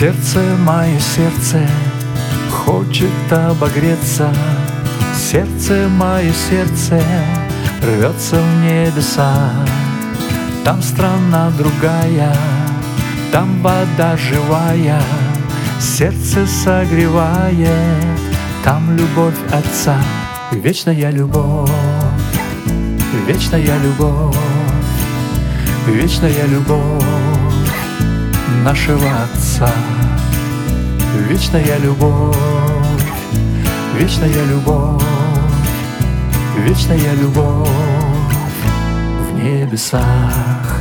сердце хочет обогреться, мое сердце рвется в небеса. Там страна другая, там вода живая, сердце согревает, там любовь Отца, вечная любовь, вечная любовь, вечная любовь нашего Отца, вечная любовь, вечная любовь, вечная любовь в небесах.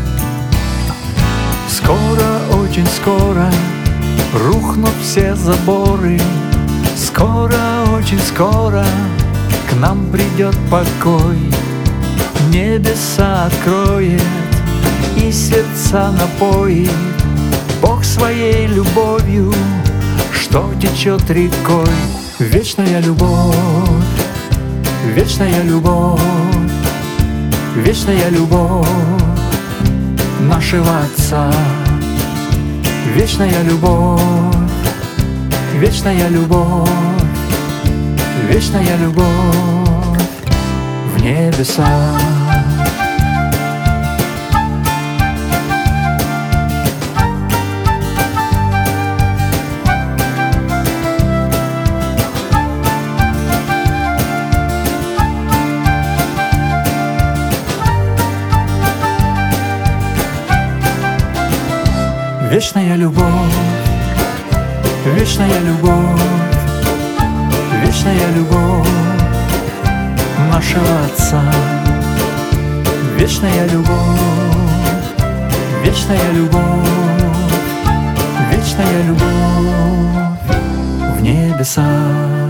Скоро, очень скоро рухнут все заборы, скоро, очень скоро к нам придет покой. Небеса откроет и сердца напоит Бог своей любовью, что течет рекой. Вечная любовь, вечная любовь, вечная любовь нашего Отца, вечная любовь, вечная любовь, вечная любовь в небесах. Вечная любовь, вечная любовь, вечная любовь нашего Отца, вечная любовь, вечная любовь, вечная любовь в небесах.